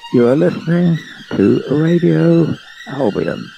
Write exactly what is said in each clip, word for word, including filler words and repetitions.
You are listening to Radio Albion.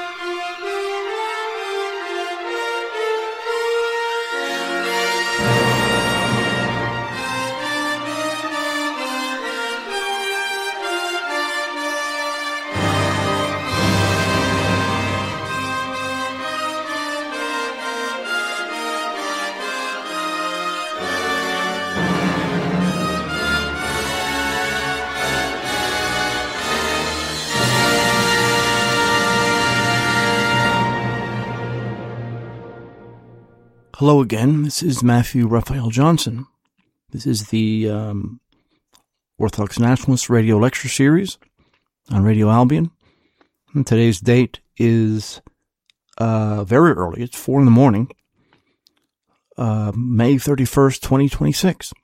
Hello again, this is Matthew Raphael Johnson. This is the um, Orthodox Nationalist Radio Lecture Series on Radio Albion. And today's date is uh, very early, it's four in the morning, uh, May thirty-first, twenty twenty-six.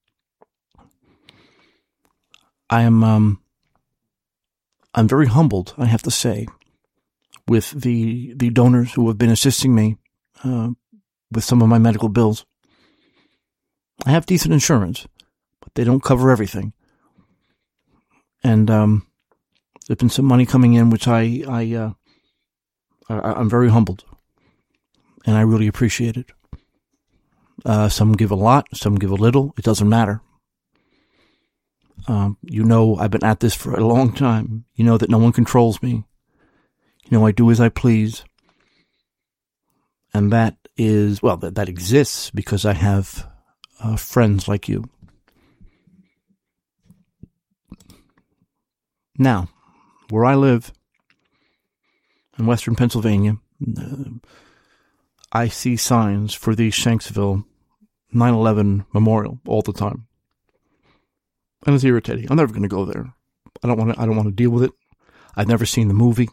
I am um, I'm very humbled, I have to say, with the, the donors who have been assisting me uh, with some of my medical bills. I have decent insurance, but they don't cover everything. And um, there's been some money coming in, which I, I, uh, I, I'm very humbled, and I really appreciate it. Uh, some give a lot, some give a little. It doesn't matter. Um, you know, I've been at this for a long time. You know that no one controls me. You know, I do as I please. And that is, well, that, that exists because I have uh, friends like you. Now, where I live, in western Pennsylvania, uh, I see signs for the Shanksville nine eleven Memorial all the time. And it's irritating. I'm never going to go there. I don't want to, I don't want to deal with it. I've never seen the movie.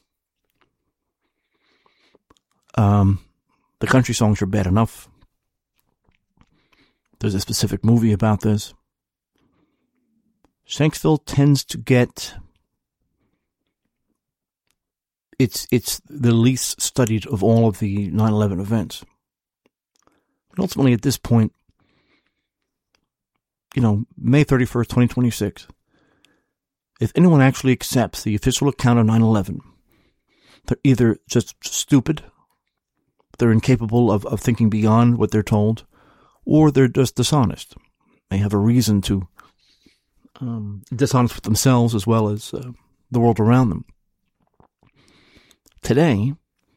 Um... The country songs are bad enough. There's a specific movie about this. Shanksville tends to get... It's it's the least studied of all of the nine eleven events. And ultimately, at this point, you know, May thirty-first, twenty twenty-six, if anyone actually accepts the official account of nine eleven, they're either just stupid, they're incapable of, of thinking beyond what they're told, or they're just dishonest. They have a reason to um, dishonest with themselves as well as uh, the world around them. Today,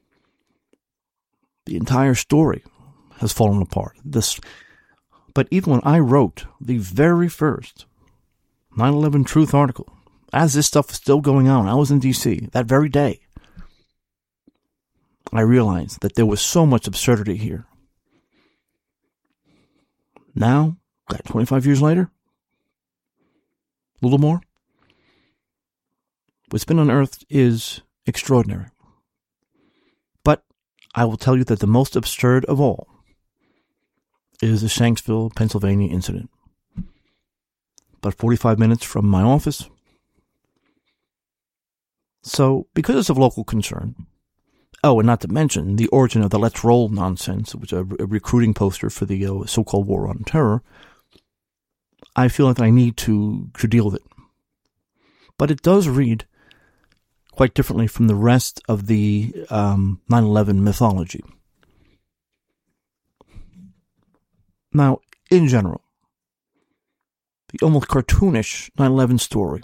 the entire story has fallen apart. This, but even when I wrote the very first nine eleven Truth article, as this stuff was still going on, I was in D C that very day, I realized that there was so much absurdity here. Now, twenty-five years later, a little more, what's been unearthed is extraordinary. But I will tell you that the most absurd of all is the Shanksville, Pennsylvania incident. About forty-five minutes from my office. So, because it's of local concern, oh, and not to mention the origin of the Let's Roll nonsense, which was a, a recruiting poster for the uh, so-called war on terror, I feel like I need to, to deal with it. But it does read quite differently from the rest of the um, nine eleven mythology. Now, in general, the almost cartoonish nine eleven story,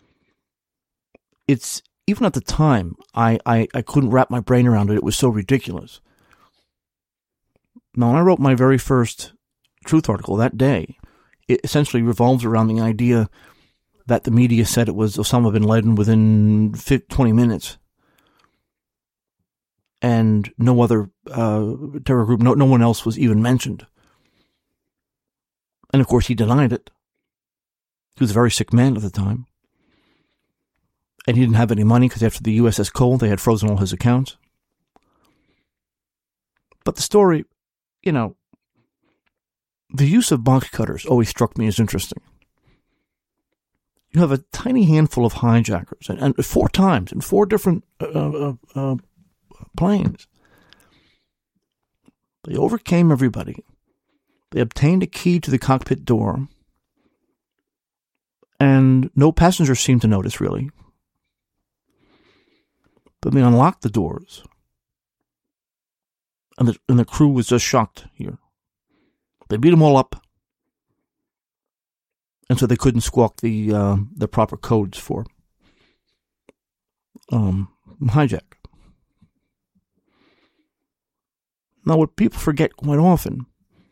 it's even at the time, I, I, I couldn't wrap my brain around it. It was so ridiculous. Now, when I wrote my very first Truth article that day, it essentially revolves around the idea that the media said it was Osama bin Laden within twenty minutes. And no other uh, terror group, no, no one else was even mentioned. And of course, he denied it. He was a very sick man at the time. And he didn't have any money because after the U S S Cole, they had frozen all his accounts. But the story, you know, the use of box cutters always struck me as interesting. You have a tiny handful of hijackers, and, and four times in four different uh, uh, uh, planes. They overcame everybody. They obtained a key to the cockpit door. And And no passengers seemed to notice, really. But they unlocked the doors. And the, and the crew was just shocked here. They beat them all up. And so they couldn't squawk the uh, the proper codes for um, hijack. Now, what people forget quite often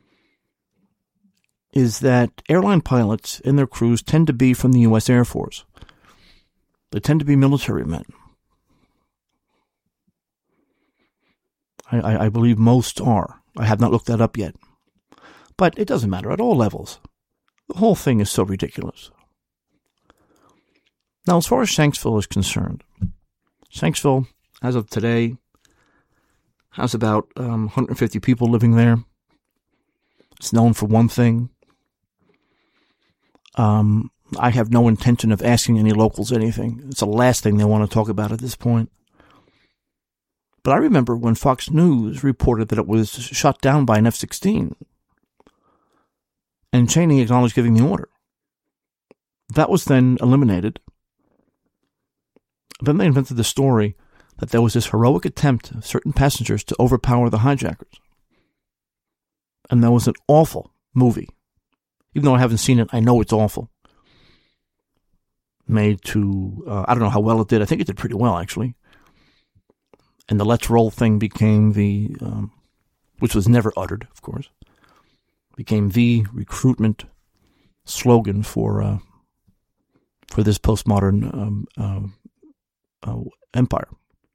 is that airline pilots and their crews tend to be from the U S Air Force. They tend to be military men. I, I, I believe most are. I have not looked that up yet. But it doesn't matter at all levels. The whole thing is so ridiculous. Now, as far as Shanksville is concerned, Shanksville, as of today, has about um, one hundred fifty people living there. It's known for one thing. Um, I have no intention of asking any locals anything. It's the last thing they want to talk about at this point. But I remember when Fox News reported that it was shot down by an F sixteen. And Cheney acknowledged giving the order. That was then eliminated. Then they invented the story that there was this heroic attempt of certain passengers to overpower the hijackers. And that was an awful movie. Even though I haven't seen it, I know it's awful. Made to, uh, I don't know how well it did. I think it did pretty well, actually. And the Let's Roll thing became the, um, which was never uttered, of course, became the recruitment slogan for uh, for this postmodern um, uh, uh, empire.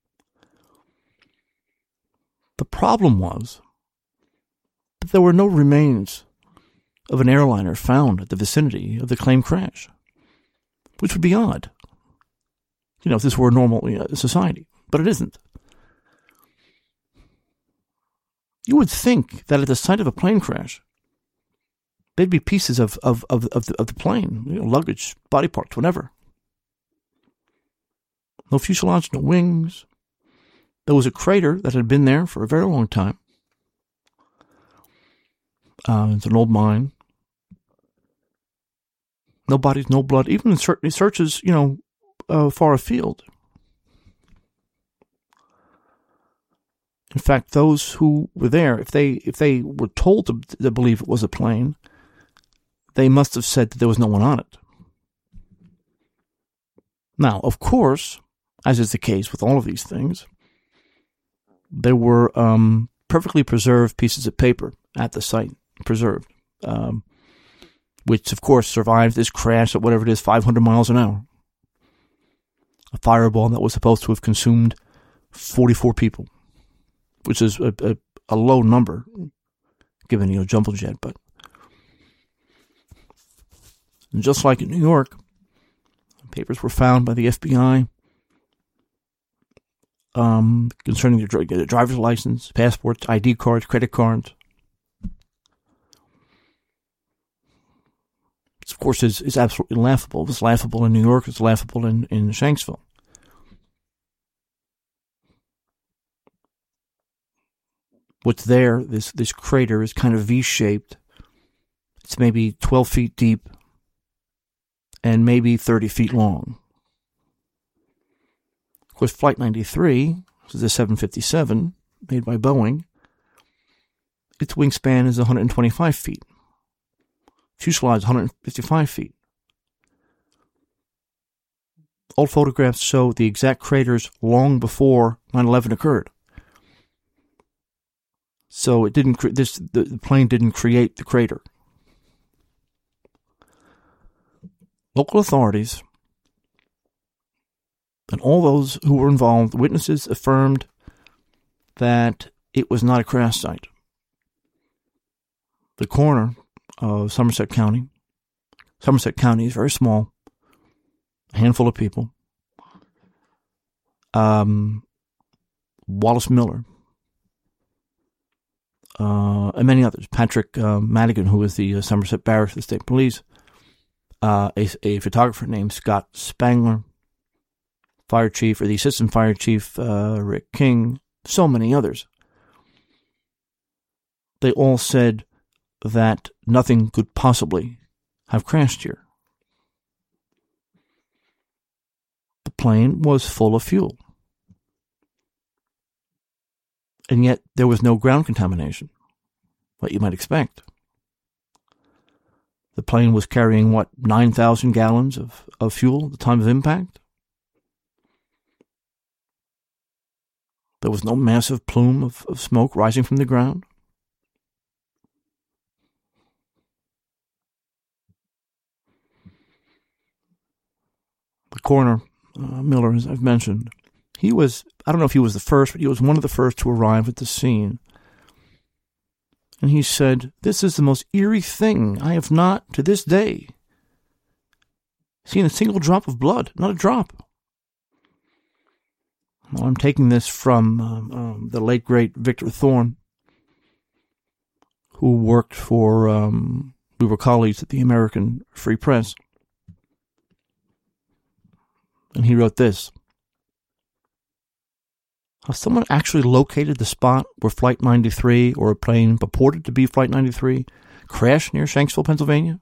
The problem was that there were no remains of an airliner found at the vicinity of the claimed crash, which would be odd, you know, if this were a normal you know, society, but it isn't. You would think that at the site of a plane crash, there'd be pieces of, of, of, of, the, of the plane, you know, luggage, body parts, whatever. No fuselage, no wings. There was a crater that had been there for a very long time. Uh, it's an old mine. No bodies, no blood, even in certain searches, you know, uh, far afield. In fact, those who were there, if they if they were told to, to believe it was a plane, they must have said that there was no one on it. Now, of course, as is the case with all of these things, there were um, perfectly preserved pieces of paper at the site, preserved, um, which, of course, survived this crash at whatever it is, five hundred miles an hour. A fireball that was supposed to have consumed forty-four people, which is a, a, a low number, given, you know, jumbo jet, but and just like in New York, papers were found by the F B I um, concerning the, the driver's license, passports, I D cards, credit cards. This, of course, is, is absolutely laughable. It was laughable in New York. It's laughable in, in Shanksville. What's there, this, this crater is kind of V-shaped. It's maybe twelve feet deep and maybe thirty feet long. Of course, Flight ninety-three, which is a seven fifty-seven made by Boeing, its wingspan is one hundred twenty-five feet. Fuselage is one hundred fifty-five feet. Old photographs show the exact craters long before nine eleven occurred. So it didn't. Cre- this the, the plane didn't create the crater. Local authorities and all those who were involved, witnesses, affirmed that it was not a crash site. The coroner of Somerset County, Somerset County is very small, a handful of people. Um, Wallace Miller. Uh, and many others. Patrick uh, Madigan, who was the uh, Somerset Barrister of the State Police. Uh, a, a photographer named Scott Spangler. Fire Chief, or the Assistant Fire Chief, uh, Rick King. So many others. They all said that nothing could possibly have crashed here. plane was full of fuel. And yet there was no ground contamination, what you might expect. The plane was carrying, what, nine thousand gallons of, of fuel at the time of impact? There was no massive plume of, of smoke rising from the ground. The coroner, uh, Miller, as I've mentioned, he was, I don't know if he was the first, but he was one of the first to arrive at the scene. And he said, "This is the most eerie thing. I have not, to this day, seen a single drop of blood, not a drop." Well, I'm taking this from um, um, the late, great Victor Thorne, who worked for, um, we were colleagues at the American Free Press. And he wrote this: "Has someone actually located the spot where Flight ninety-three, or a plane purported to be Flight ninety-three, crashed near Shanksville, Pennsylvania?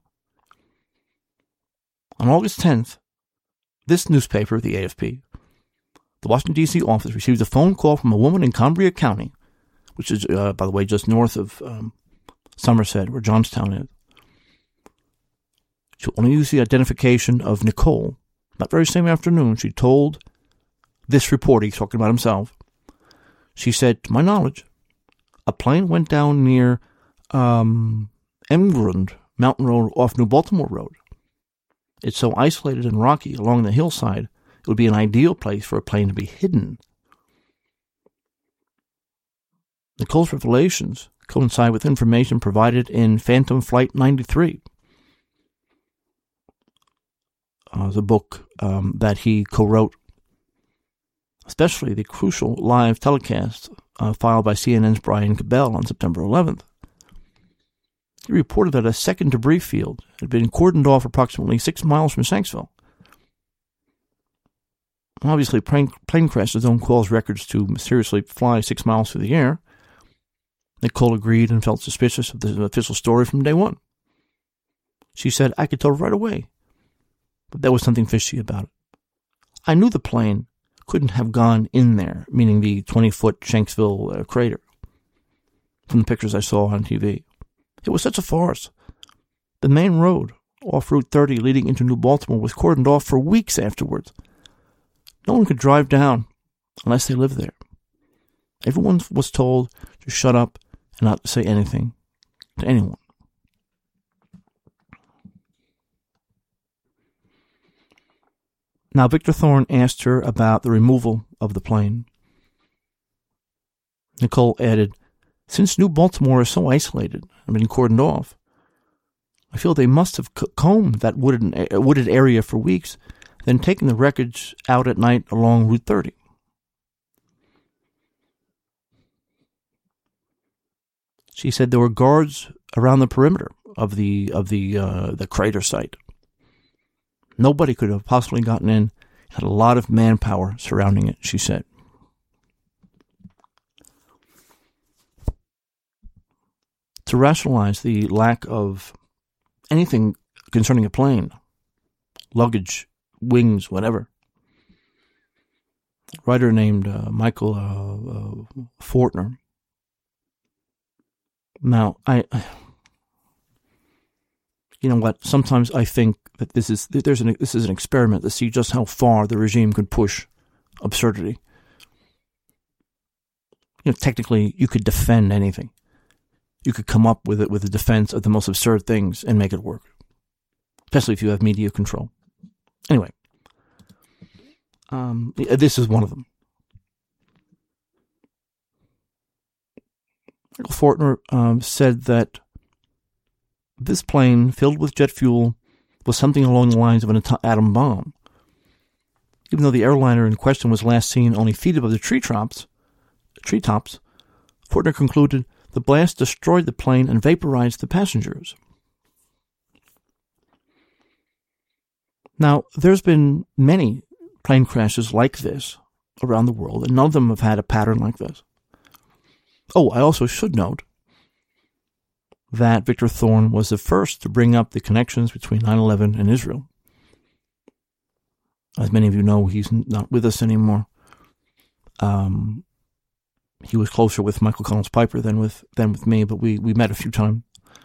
On August tenth, this newspaper, the A F P, the Washington, D C office, received a phone call from a woman in Cambria County, which is, uh, by the way, just north of um, Somerset, where Johnstown is. She only used the identification of Nicole. That very same afternoon, she told this reporter," he's talking about himself, she said, "To my knowledge, a plane went down near um, Emgrund Mountain Road off New Baltimore Road. It's so isolated and rocky along the hillside, it would be an ideal place for a plane to be hidden." Nicole's revelations coincide with information provided in Phantom Flight ninety-three, uh, the book um, that he co-wrote, especially the crucial live telecast uh, filed by C N N's Brian Cabell on September eleventh. He reported that a second debris field had been cordoned off approximately six miles from Shanksville. Obviously, plane, plane crashes don't cause records to mysteriously fly six miles through the air. Nicole agreed and felt suspicious of the official story from day one. She said, "I could tell right away, but there was something fishy about it. I knew the plane couldn't have gone in there," meaning the twenty-foot Shanksville uh, crater, from the pictures I saw on T V. "It was such a farce. The main road off Route thirty leading into New Baltimore was cordoned off for weeks afterwards. No one could drive down unless they lived there. Everyone was told to shut up and not to say anything to anyone." Now, Victor Thorne asked her about the removal of the plane. Nicole added, "Since New Baltimore is so isolated and been cordoned off, I feel they must have combed that wooded, wooded area for weeks, then taken the wreckage out at night along Route thirty. She said there were guards around the perimeter of the of the uh, the crater site. Nobody could have possibly gotten in. Had a lot of manpower surrounding it," she said. To rationalize the lack of anything concerning a plane, luggage, wings, whatever, a writer named uh, Michael uh, uh, Fortner. Now, I, you know what? Sometimes I think that this is there's an this is an experiment to see just how far the regime could push absurdity. You know, technically, you could defend anything. You could come up with it with a defense of the most absurd things and make it work, especially if you have media control. Anyway, um, this is one of them. Michael Fortner um, said that this plane filled with jet fuel was something along the lines of an atom bomb. Even though the airliner in question was last seen only feet above the treetops, treetops, Fortner concluded the blast destroyed the plane and vaporized the passengers. Now, there's been many plane crashes like this around the world, and none of them have had a pattern like this. Oh, I also should note that Victor Thorne was the first to bring up the connections between nine eleven and Israel. As many of you know, he's not with us anymore. Um, he was closer with Michael Collins Piper than with than with me, but we, we met a few times.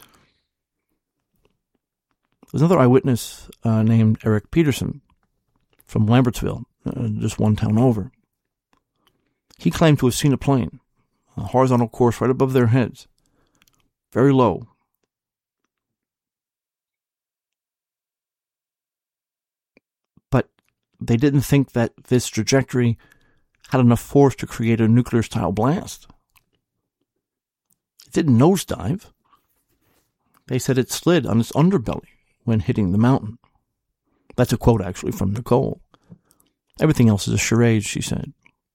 There's another eyewitness uh, named Eric Peterson from Lambertsville, uh, just one town over. He claimed to have seen a plane, a horizontal course right above their heads, very low. But they didn't think that this trajectory had enough force to create a nuclear-style blast. It didn't nosedive. They said it slid on its underbelly when hitting the mountain. That's a quote, actually, from Nicole. Everything else is a charade, she said.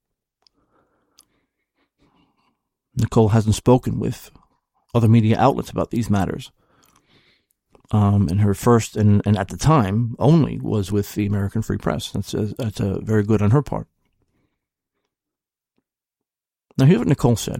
Nicole hasn't spoken with other media outlets about these matters. Um, and her first, and, and at the time, only, was with the American Free Press. That's a, that's a very good on her part. Now, here's what Nicole said.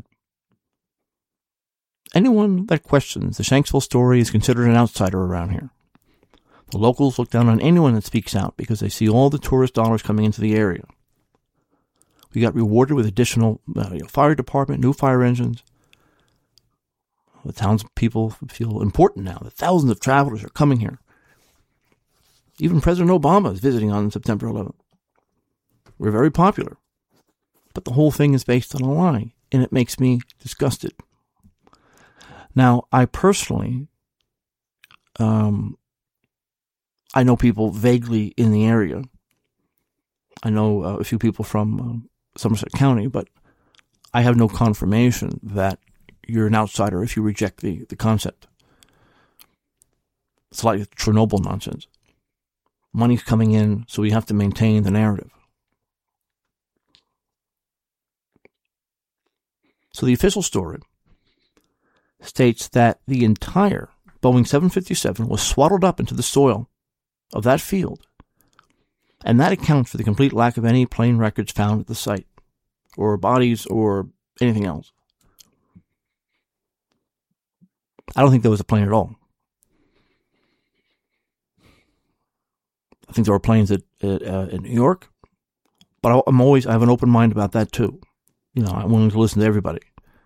Anyone that questions the Shanksville story is considered an outsider around here. The locals look down on anyone that speaks out because they see all the tourist dollars coming into the area. We got rewarded with additional uh, you know, fire department, new fire engines. The townspeople feel important now that thousands of travelers are coming here. Even President Obama is visiting on September eleventh. We're very popular. But the whole thing is based on a lie, and it makes me disgusted. Now, I personally, um, I know people vaguely in the area. I know uh, a few people from uh, Somerset County, but I have no confirmation that you're an outsider if you reject the, the concept. It's like Chernobyl nonsense. Money's coming in, so we have to maintain the narrative. So the official story states that the entire Boeing seven fifty-seven was swaddled up into the soil of that field, and that accounts for the complete lack of any plane records found at the site, or bodies, or anything else. I don't think there was a plane at all. I think there were planes at, at uh, in New York, but I'm always I have an open mind about that too. You know, I'm willing to listen to everybody.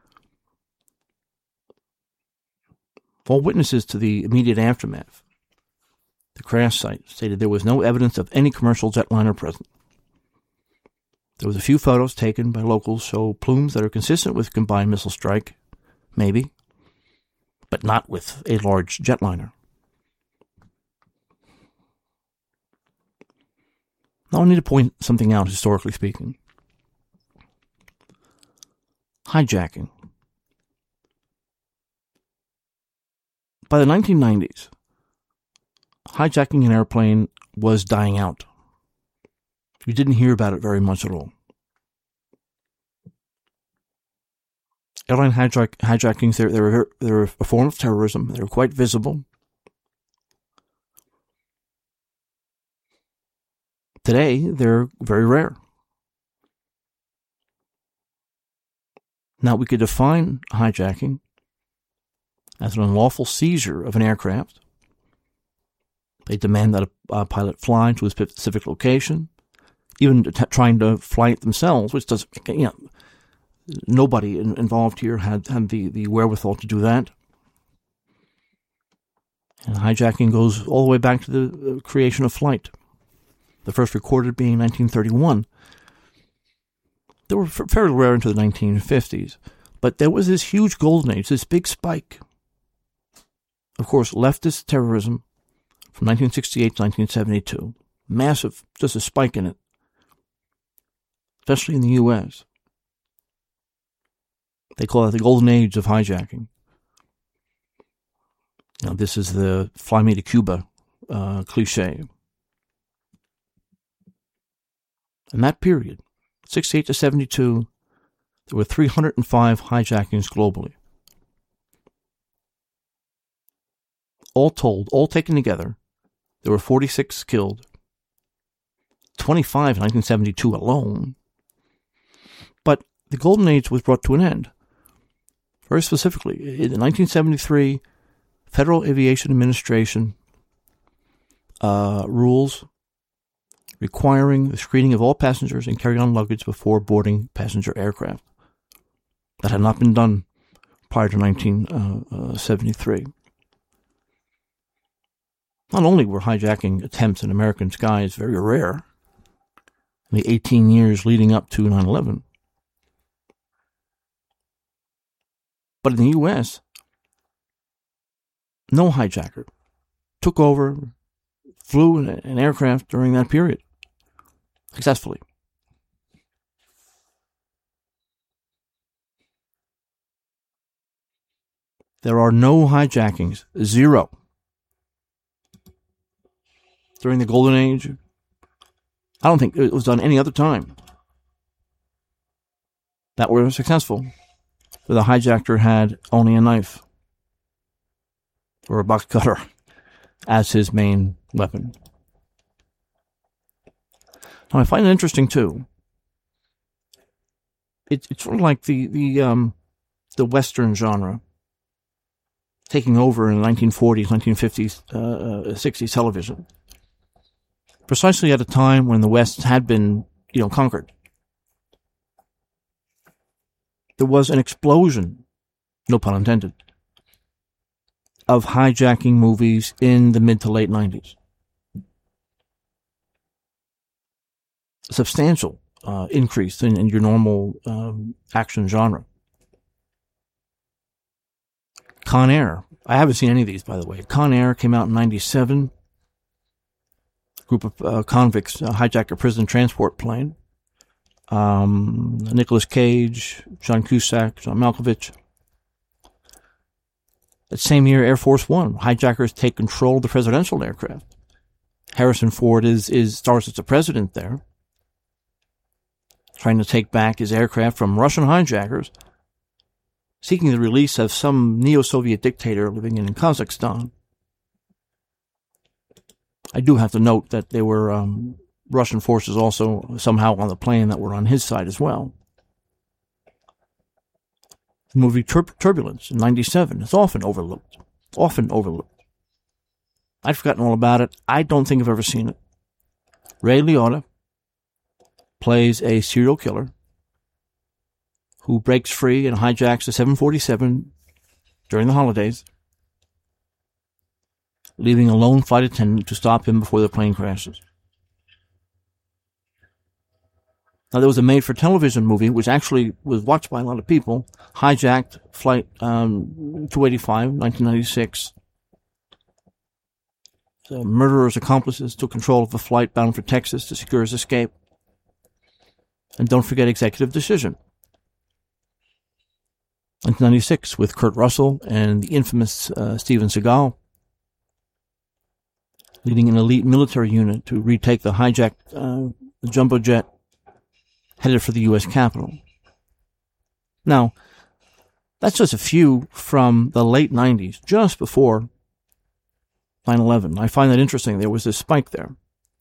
All witnesses to the immediate aftermath, the crash site, stated there was no evidence of any commercial jetliner present. There was a few photos taken by locals show plumes that are consistent with combined missile strike, maybe, but not with a large jetliner. Now I need to point something out, historically speaking. Hijacking. By the nineteen nineties, hijacking an airplane was dying out. You didn't hear about it very much at all. Airline hijack, hijackings, they, they, were, they were a form of terrorism. They were quite visible. Today, they're very rare. Now, we could define hijacking as an unlawful seizure of an aircraft. They demand that a, a pilot fly to a specific location, even t- trying to fly it themselves, which does, you know, nobody in, involved here had, had the, the wherewithal to do that. And hijacking goes all the way back to the uh, creation of flight. The first recorded being nineteen thirty-one. They were f- fairly rare into the nineteen fifties. But there was this huge golden age, this big spike. Of course, leftist terrorism from nineteen sixty-eight to nineteen seventy-two. Massive, just a spike in it. Especially in the U S. They call it the golden age of hijacking. Now, this is the fly me to Cuba uh, cliche. In that period, sixty-eight to seventy-two, there were three hundred five hijackings globally. All told, all taken together, there were forty-six killed, twenty-five in nineteen seventy-two alone. But the golden age was brought to an end. Very specifically, in nineteen seventy-three, Federal Aviation Administration uh, rules requiring the screening of all passengers and carry-on luggage before boarding passenger aircraft. That had not been done prior to nineteen seventy-three. Not only were hijacking attempts in American skies very rare in the eighteen years leading up to nine eleven, but in the U S, no hijacker took over, flew an aircraft during that period successfully. There are no hijackings, zero. During the Golden Age, I don't think it was done any other time that were successful, where the hijacker had only a knife or a box cutter as his main weapon. Now, I find it interesting too. It, it's sort of like the the um, the Western genre taking over in the nineteen forties, nineteen fifties, uh, sixties television, precisely at a time when the West had been, you know, conquered. There was an explosion, no pun intended, of hijacking movies in the mid to late nineties. A substantial uh, increase in, in your normal um, action genre. Con Air. I haven't seen any of these, by the way. Con Air came out in ninety-seven. A group of uh, convicts uh, hijacked a prison transport plane. Um, Nicolas Cage, John Cusack, John Malkovich. That same year, Air Force One. Hijackers take control of the presidential aircraft. Harrison Ford is, is stars as the president there, trying to take back his aircraft from Russian hijackers, seeking the release of some neo-Soviet dictator living in Kazakhstan. I do have to note that there were um, Russian forces also somehow on the plane that were on his side as well. The movie Tur- Turbulence in ninety-seven is often overlooked. Often overlooked. I'd forgotten all about it. I don't think I've ever seen it. Ray Liotta plays a serial killer who breaks free and hijacks a seven forty-seven during the holidays, leaving a lone flight attendant to stop him before the plane crashes. Now, there was a made-for-television movie, which actually was watched by a lot of people, Hijacked Flight um, two eighty-five, nineteen ninety-six. The murderer's accomplices took control of a flight bound for Texas to secure his escape. And don't forget Executive Decision, nineteen ninety-six, with Kurt Russell and the infamous uh, Steven Seagal, leading an elite military unit to retake the hijacked uh, the jumbo jet headed for the U S Capitol. Now, that's just a few from the late nineties, just before nine eleven. I find that interesting. There was this spike there.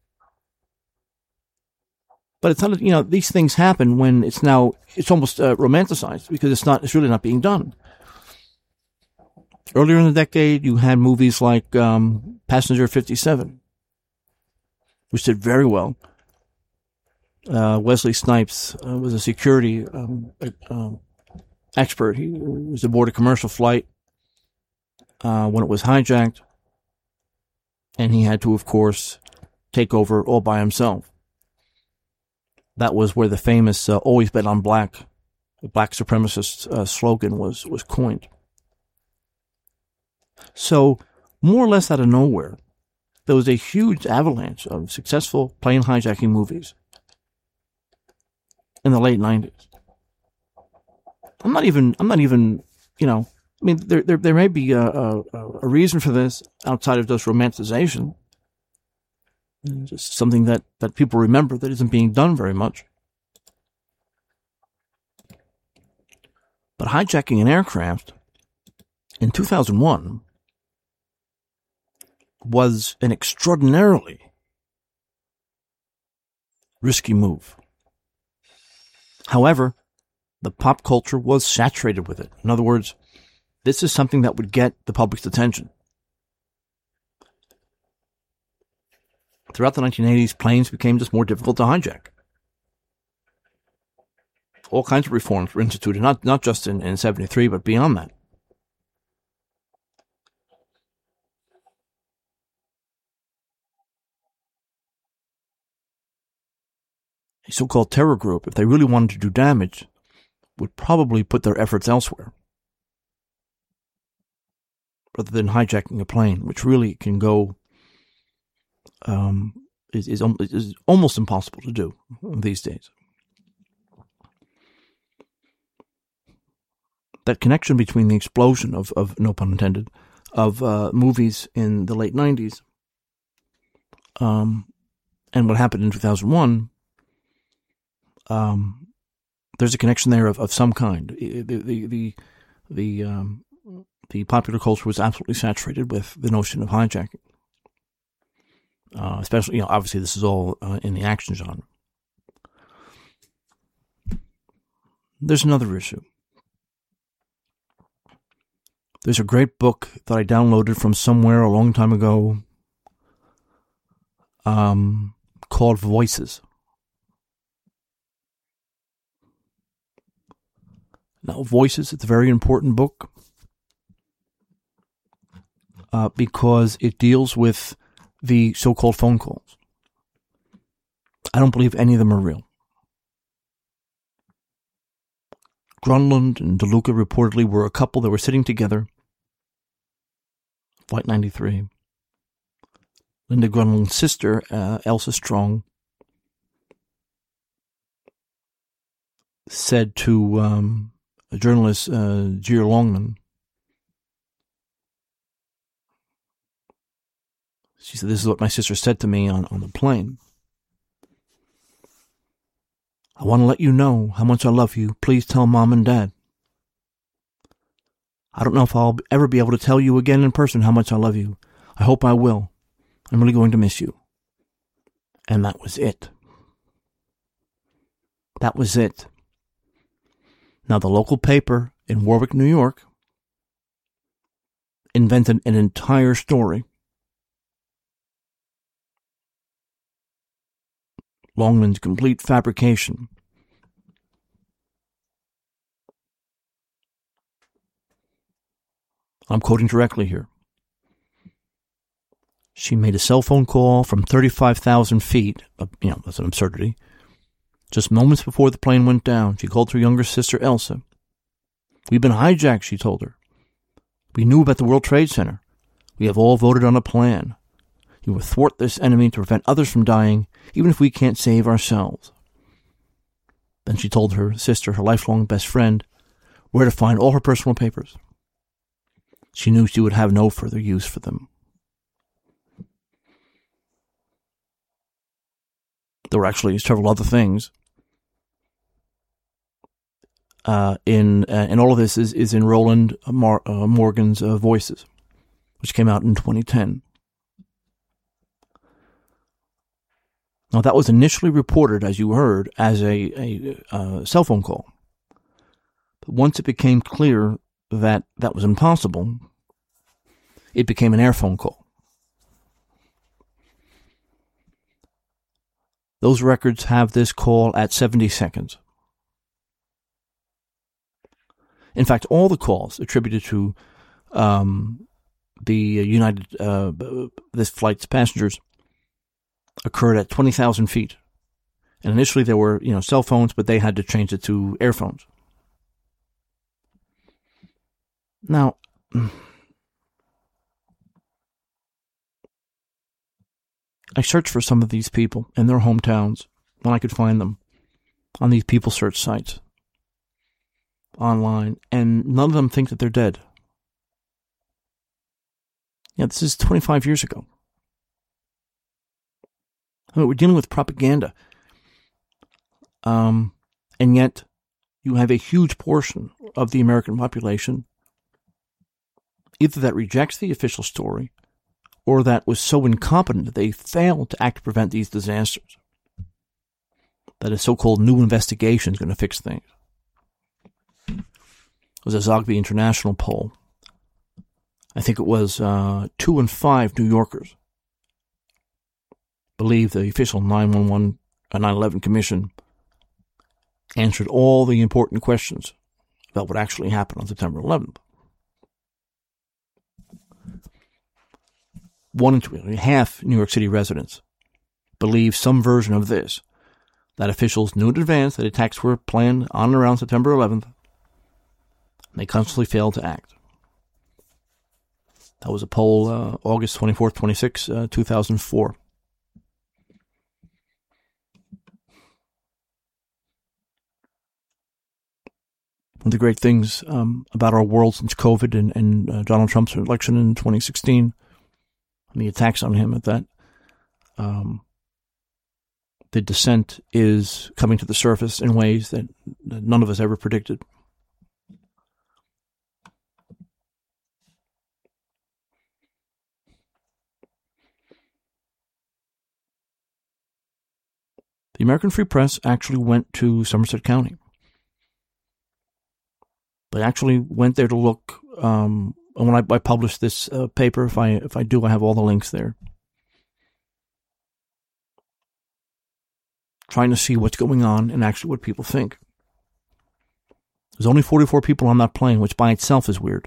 But it's not, you know, these things happen when it's now, it's almost uh, romanticized because it's not, it's really not being done. Earlier in the decade, you had movies like um, Passenger fifty-seven, which did very well. Uh, Wesley Snipes uh, was a security um, uh, expert. He was aboard a commercial flight uh, when it was hijacked, and he had to, of course, take over all by himself. That was where the famous uh, "Always Bet on Black," the black supremacist uh, slogan was was coined. So, more or less out of nowhere, there was a huge avalanche of successful plane hijacking movies in the late nineties. I'm not even, I'm not even, you know, I mean, there there, there may be a, a, a reason for this outside of just romanticization. Just something that, that people remember that isn't being done very much. But hijacking an aircraft in two thousand one was an extraordinarily risky move. However, the pop culture was saturated with it. In other words, this is something that would get the public's attention. Throughout the nineteen eighties, planes became just more difficult to hijack. All kinds of reforms were instituted, not, not just in, in seventy-three, but beyond that. A so-called terror group, if they really wanted to do damage, would probably put their efforts elsewhere, rather than hijacking a plane, which really can go, um, is, is, is almost impossible to do these days. That connection between the explosion of, of no pun intended, of uh, movies in the late nineties um, and what happened in two thousand one, um, there's a connection there of, of some kind. The the the the, um, the popular culture was absolutely saturated with the notion of hijacking. Uh, especially, you know, obviously this is all uh, in the action genre. There's another issue. There's a great book that I downloaded from somewhere a long time ago um, called Voices. Now, Voices, it's a very important book uh, because it deals with the so-called phone calls. I don't believe any of them are real. Grunland and DeLuca reportedly were a couple that were sitting together. Flight ninety-three. Linda Grunland's sister, uh, Elsa Strong, said to um, a journalist, uh, Gere Longman, she said, "This is what my sister said to me on, on the plane. I want to let you know how much I love you. Please tell Mom and Dad. I don't know if I'll ever be able to tell you again in person how much I love you. I hope I will. I'm really going to miss you." And that was it. That was it. Now, the local paper in Warwick, New York, invented an entire story. Longman's complete fabrication. I'm quoting directly here. She made a cell phone call from thirty-five thousand feet. Uh, you know, that's an absurdity. Just moments before the plane went down, she called her younger sister, Elsa. "We've been hijacked," she told her. "We knew about the World Trade Center. We have all voted on a plan. You will thwart this enemy to prevent others from dying, even if we can't save ourselves." Then she told her sister, her lifelong best friend, where to find all her personal papers. She knew she would have no further use for them. There were actually several other things. Uh, in uh, and all of this is, is in Roland Mar- uh, Morgan's uh, Voices, which came out in twenty ten. Now, that was initially reported, as you heard, as a, a uh, cell phone call. But once it became clear that that was impossible, it became an air phone call. Those records have this call at seventy seconds. In fact, all the calls attributed to um, the United, uh, this flight's passengers occurred at twenty thousand feet. And initially there were, you know, cell phones, but they had to change it to airphones. Now, I searched for some of these people in their hometowns when I could find them on these people search sites online, and none of them think that they're dead. Yeah, this is twenty-five years ago. I mean, we're dealing with propaganda. Um, and yet you have a huge portion of the American population either that rejects the official story or that was so incompetent that they failed to act to prevent these disasters, that a so-called new investigation is going to fix things. It was a Zogby International poll. I think it was uh, two and five New Yorkers believe the official nine one one, nine eleven Commission answered all the important questions about what actually happened on September eleventh. One in two, half New York City residents believe some version of this, that officials knew in advance that attacks were planned on and around September eleventh, and they constantly failed to act. That was a poll uh, August twenty-fourth, twenty-sixth, uh, two thousand four. One of the great things um, about our world since COVID and, and uh, Donald Trump's election in twenty sixteen, and the attacks on him at that, um, the dissent is coming to the surface in ways that, that none of us ever predicted. The American Free Press actually went to Somerset County. They actually went there to look. Um, and when I, I publish this uh, paper, if I if I do, I have all the links there. Trying to see what's going on and actually what people think. There's only forty-four people on that plane, which by itself is weird.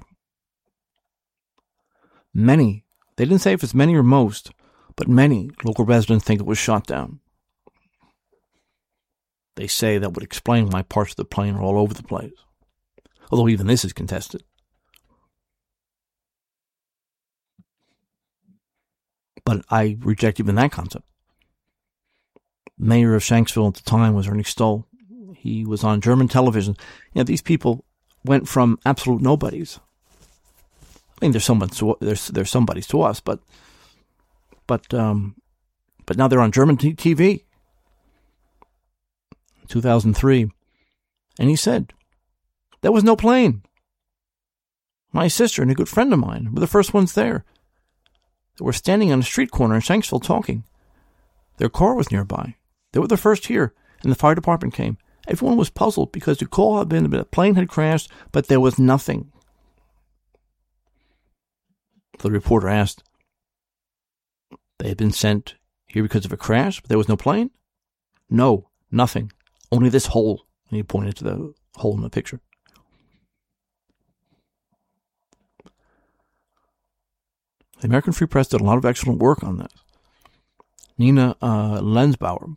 Many, they didn't say if it's many or most, but many local residents think it was shot down. They say that would explain why parts of the plane are all over the place. Although even this is contested. But I reject even that concept. Mayor of Shanksville at the time was Ernie Stoll. He was on German television. You know, these people went from absolute nobodies. I mean, there's someone to, there's there's somebodies to us, but but um, but now they're on German t- TV. two thousand three, and he said, there was no plane. My sister and a good friend of mine were the first ones there. They were standing on a street corner in Shanksville talking. Their car was nearby. They were the first here, and the fire department came. Everyone was puzzled because the call had been that a plane had crashed, but there was nothing. The reporter asked, they had been sent here because of a crash, but there was no plane? No, nothing. Only this hole. And he pointed to the hole in the picture. The American Free Press did a lot of excellent work on this. Nina uh, Lensbauer,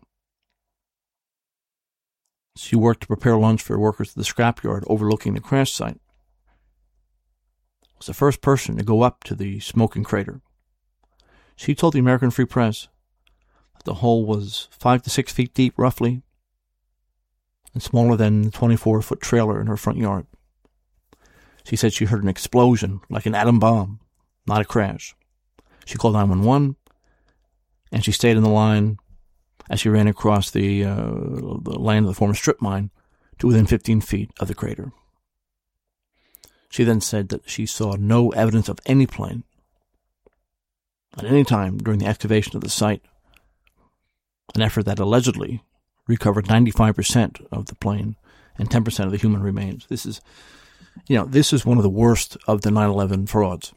she worked to prepare lunch for workers at the scrapyard overlooking the crash site. Was the first person to go up to the smoking crater. She told the American Free Press that the hole was five to six feet deep, roughly, and smaller than the twenty-four foot trailer in her front yard. She said she heard an explosion, like an atom bomb, not a crash. She called nine one one, and she stayed in the line as she ran across the, uh, the land of the former strip mine to within fifteen feet of the crater. She then said that she saw no evidence of any plane at any time during the excavation of the site, an effort that allegedly recovered ninety-five percent of the plane and ten percent of the human remains. This is, you know, this is one of the worst of the nine eleven frauds.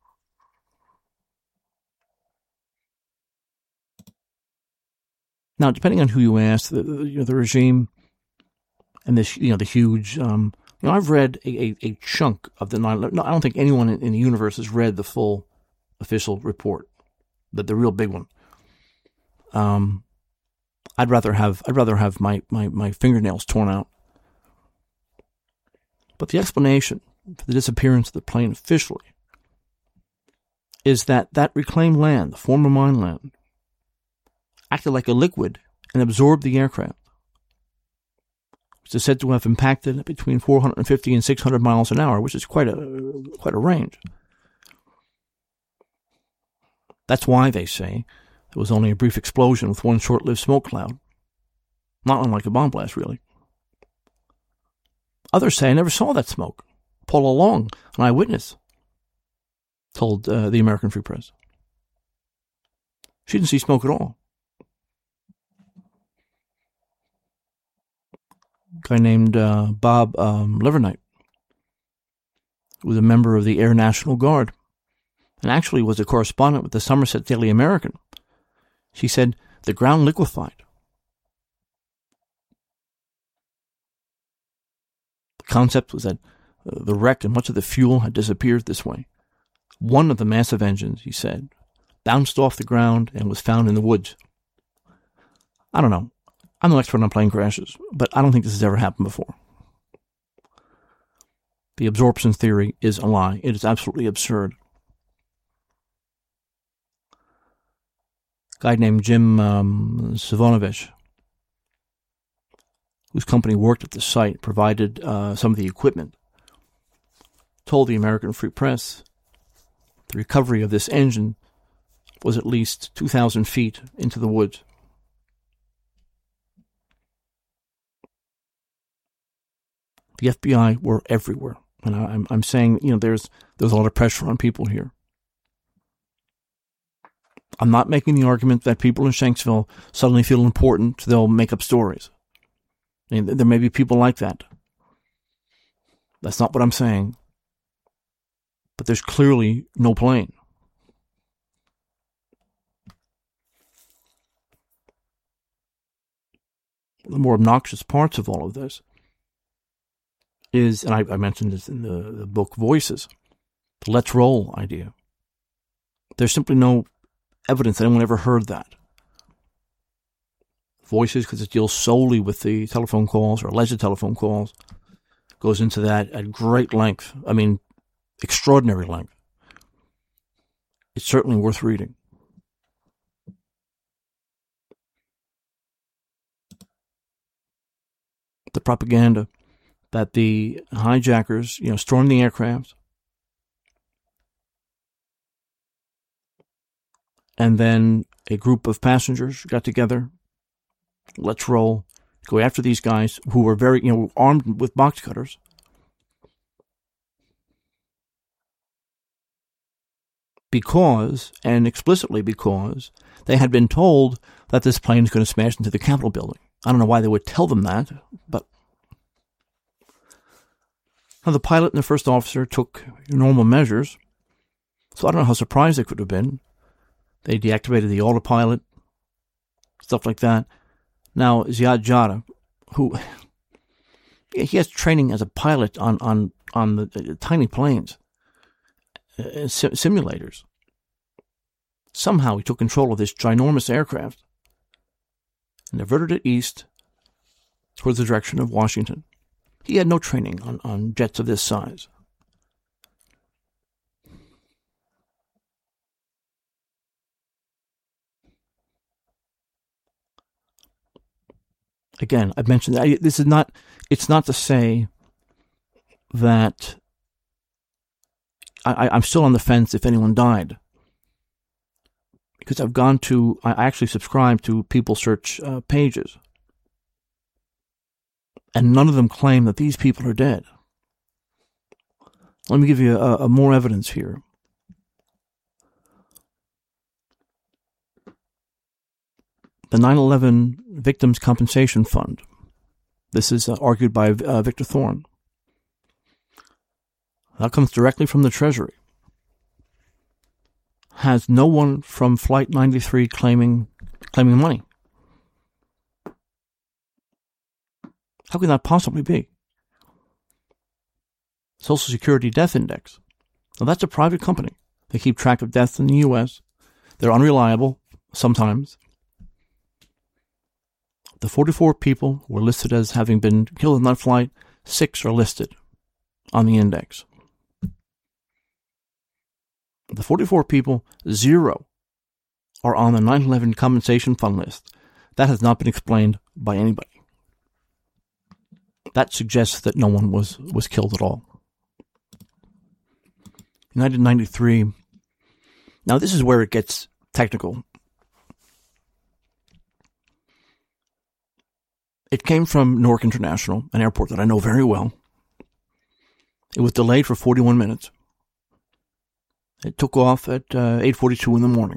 Now, depending on who you ask, the, you know, the regime and this, you know, the huge, um, you know, I've read a, a, a chunk of the nine eleven. No, I don't think anyone in, in the universe has read the full official report, the, the real big one. Um, I'd rather have, I'd rather have my, my, my fingernails torn out. But the explanation for the disappearance of the plane officially is that that reclaimed land, the former mine land, acted like a liquid and absorbed the aircraft, which is said to have impacted between four hundred fifty and six hundred miles an hour, which is quite a quite a range. That's why, they say, there was only a brief explosion with one short-lived smoke cloud. Not unlike a bomb blast, really. Others say I never saw that smoke. Paula Long, an eyewitness, told uh, the American Free Press. She didn't see smoke at all. A guy named uh, Bob um, Livernight was a member of the Air National Guard and actually was a correspondent with the Somerset Daily American. She said the ground liquefied. The concept was that uh, the wreck and much of the fuel had disappeared this way. One of the massive engines, he said, bounced off the ground and was found in the woods. I don't know. I'm no expert on plane crashes, but I don't think this has ever happened before. The absorption theory is a lie. It is absolutely absurd. A guy named Jim um, Savonovich, whose company worked at the site, provided uh, some of the equipment, told the American Free Press the recovery of this engine was at least two thousand feet into the woods. The F B I were everywhere. And I, I'm, I'm saying, you know, there's there's a lot of pressure on people here. I'm not making the argument that people in Shanksville suddenly feel important, they'll make up stories. I mean, there may be people like that. That's not what I'm saying. But there's clearly no plane. The more obnoxious parts of all of this is, and I, I mentioned this in the, the book Voices, the let's roll idea. There's simply no evidence that anyone ever heard that. Voices, because it deals solely with the telephone calls or alleged telephone calls, goes into that at great length. I mean, extraordinary length. It's certainly worth reading. The propaganda that the hijackers, you know, stormed the aircraft and then a group of passengers got together. Let's roll. Go after these guys who were very, you know, armed with box cutters. Because, and explicitly because, they had been told that this plane is going to smash into the Capitol building. I don't know why they would tell them that, but now the pilot and the first officer took normal measures, so I don't know how surprised they could have been. They deactivated the autopilot, stuff like that. Now, Ziad Jarrah, who, he has training as a pilot on, on, on the uh, tiny planes, uh, sim- simulators. Somehow he took control of this ginormous aircraft and diverted it east towards the direction of Washington. He had no training on, on jets of this size. Again, I've mentioned that this is not, it's not to say that I, I'm still on the fence if anyone died. Because I've gone to, I actually subscribe to People Search uh, pages. And none of them claim that these people are dead. Let me give you a, a more evidence here. The nine eleven Victims Compensation Fund. This is uh, argued by uh, Victor Thorne. That comes directly from the Treasury. Has no one from Flight ninety-three claiming claiming money. How can that possibly be? Social Security Death Index. Now that's a private company. They keep track of deaths in the U S. They're unreliable sometimes. The forty-four people were listed as having been killed in that flight. Six are listed on the index. The forty-four people, zero are on the nine eleven compensation fund list. That has not been explained by anybody. That suggests that no one was, was killed at all. United ninety-three. Now this is where it gets technical. It came from Newark International, an airport that I know very well. It was delayed for forty-one minutes. It took off at uh, eight forty-two in the morning.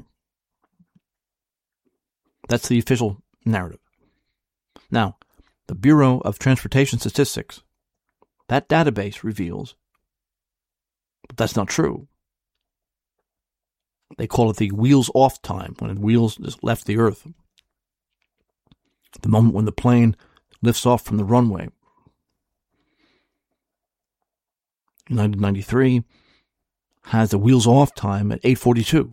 That's the official narrative. Now, the Bureau of Transportation Statistics, that database reveals that that's not true. They call it the wheels off time, when the wheels just left the earth. The moment when the plane lifts off from the runway. United ninety-three has the wheels off time at eight forty-two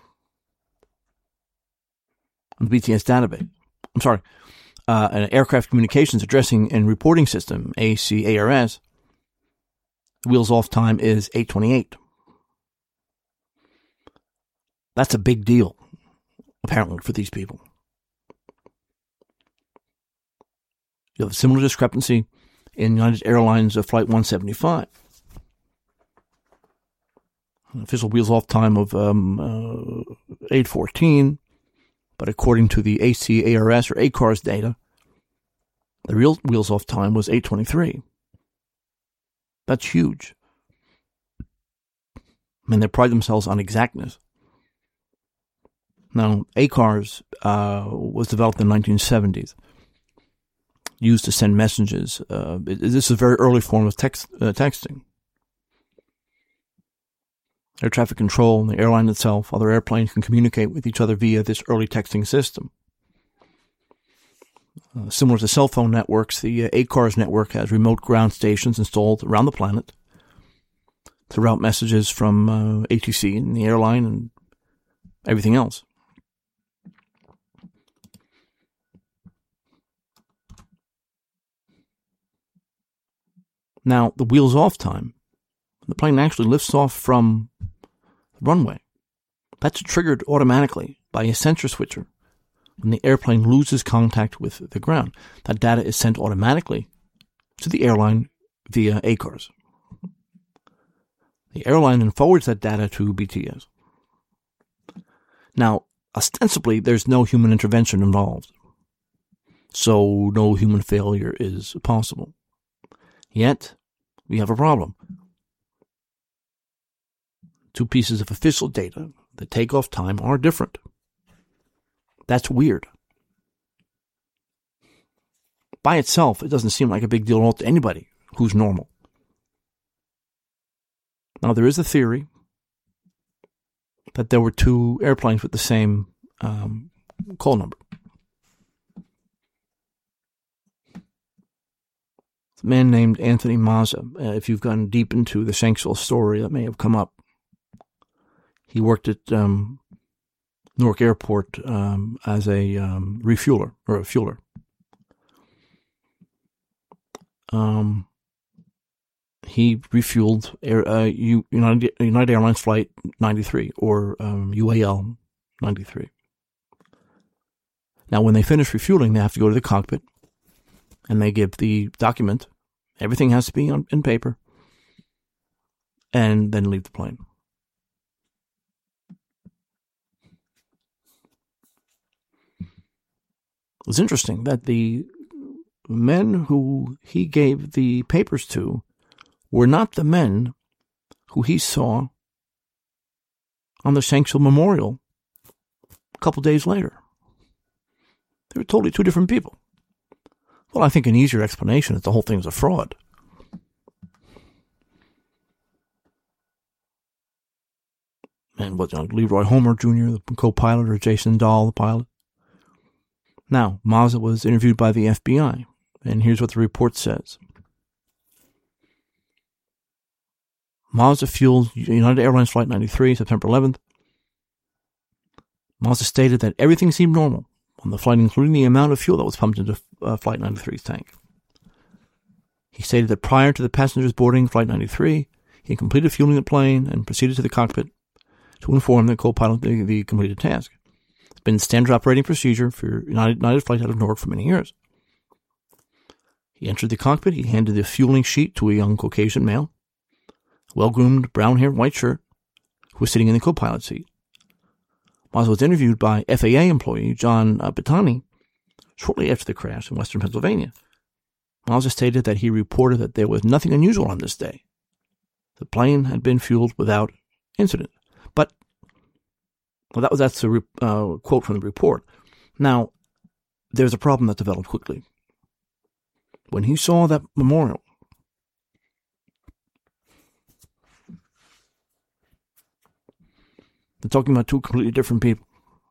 on the B T S database. I'm sorry, uh, an Aircraft Communications Addressing and Reporting System, A C A R S, wheels off time is eight twenty-eight. That's a big deal, apparently, for these people. You have a similar discrepancy in United Airlines of Flight one seventy-five. An official wheels off time of um, uh, eight fourteen, but according to the A C A R S or A C A R S data, the real wheels off time was eight twenty-three. That's huge. I mean, they pride themselves on exactness. Now, A C A R S uh, was developed in the nineteen seventies, used to send messages. Uh, it, this is a very early form of text, uh, texting. Air traffic control and the airline itself, other airplanes can communicate with each other via this early texting system. Uh, similar to cell phone networks, the uh, A C A R S network has remote ground stations installed around the planet to route messages from uh, A T C and the airline and everything else. Now, the wheels off time, the plane actually lifts off from the runway. That's triggered automatically by a sensor switcher when the airplane loses contact with the ground. That data is sent automatically to the airline via A C A R S. The airline then forwards that data to B T S. Now, ostensibly, there's no human intervention involved, so no human failure is possible. Yet, we have a problem. Two pieces of official data, the takeoff time, are different. That's weird. By itself, it doesn't seem like a big deal at all to anybody who's normal. Now, there is a theory that there were two airplanes with the same um, call number. A man named Anthony Mazza. Uh, if you've gone deep into the Shanksville story, that may have come up. He worked at um, Newark Airport um, as a um, refueler or a fueler. Um, he refueled Air, uh, United, United Airlines Flight ninety-three or um, U A L ninety-three. Now, when they finish refueling, they have to go to the cockpit and they give the document. Everything has to be on in paper, and then leave the plane. It was interesting that the men who he gave the papers to were not the men who he saw on the Shanksville Memorial a couple days later. They were totally two different people. Well, I think an easier explanation is the whole thing was a fraud. And what, you know, Leroy Homer Junior, the co-pilot, or Jason Dahl, the pilot. Now, Mazza was interviewed by the F B I, and here's what the report says. Mazza fueled United Airlines Flight ninety-three, September eleventh. Mazza stated that everything seemed normal on the flight, including the amount of fuel that was pumped into uh, Flight ninety-three's tank. He stated that prior to the passengers boarding Flight ninety-three, he completed fueling the plane and proceeded to the cockpit to inform the co-pilot the, the completed task. It's been standard operating procedure for United, United Flight out of Newark for many years. He entered the cockpit. He handed the fueling sheet to a young Caucasian male, well-groomed, brown-haired, white shirt, who was sitting in the co-pilot seat. Mazza was interviewed by F A A employee John uh, Bettani shortly after the crash in western Pennsylvania. Mazza stated that he reported that there was nothing unusual on this day. The plane had been fueled without incident. But, well, that was, that's a re, uh, quote from the report. Now, there's a problem that developed quickly. When he saw that memorial, They're talking about two completely different people.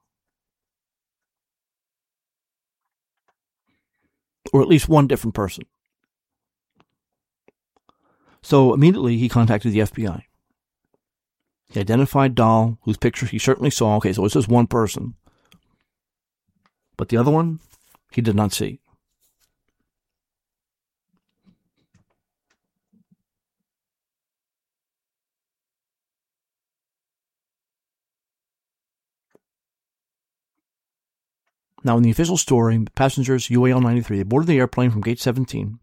Or at least one different person. So immediately he contacted the F B I. He identified Dahl, whose picture he certainly saw. Okay, so it's just one person. But the other one, he did not see. Now, in the official story, passengers U A L ninety-three, they boarded the airplane from gate seventeen.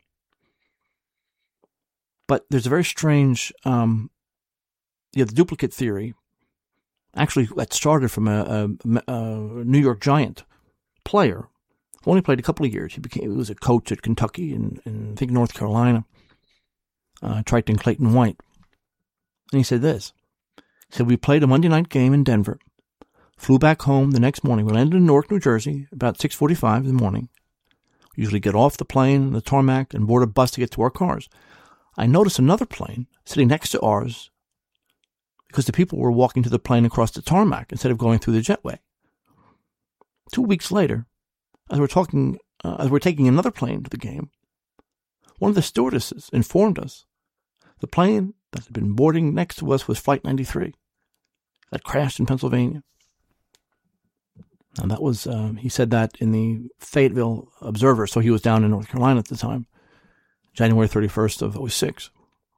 But there's a very strange, um, yeah, the duplicate theory. Actually, that started from a, a, a New York Giant player who only played a couple of years. He became he was a coach at Kentucky and, and I think North Carolina. Uh, Triton Clayton White. And he said this. He said, we played a Monday night game in Denver. Flew back home the next morning. We landed in Newark, New Jersey, about six forty-five in the morning. We usually get off the plane, the tarmac, and board a bus to get to our cars. I noticed another plane sitting next to ours because the people were walking to the plane across the tarmac instead of going through the jetway. Two weeks later, as we're talking, uh, as we're taking another plane to the game, one of the stewardesses informed us the plane that had been boarding next to us was Flight ninety-three that crashed in Pennsylvania. And that was, um, he said that in the Fayetteville Observer, so he was down in North Carolina at the time, January thirty-first of oh six.